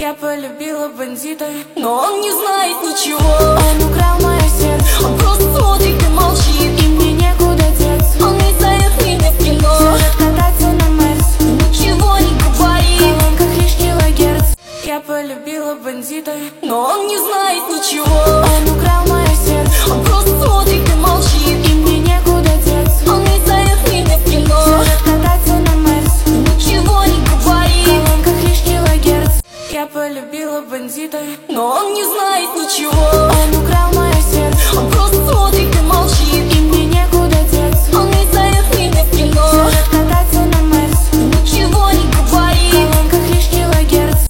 Я полюбила бандита, но он не знает ничего. Он украл мое сердце, он просто смотрит и молчит, и мне некуда деться. Он не зовет меня в кино.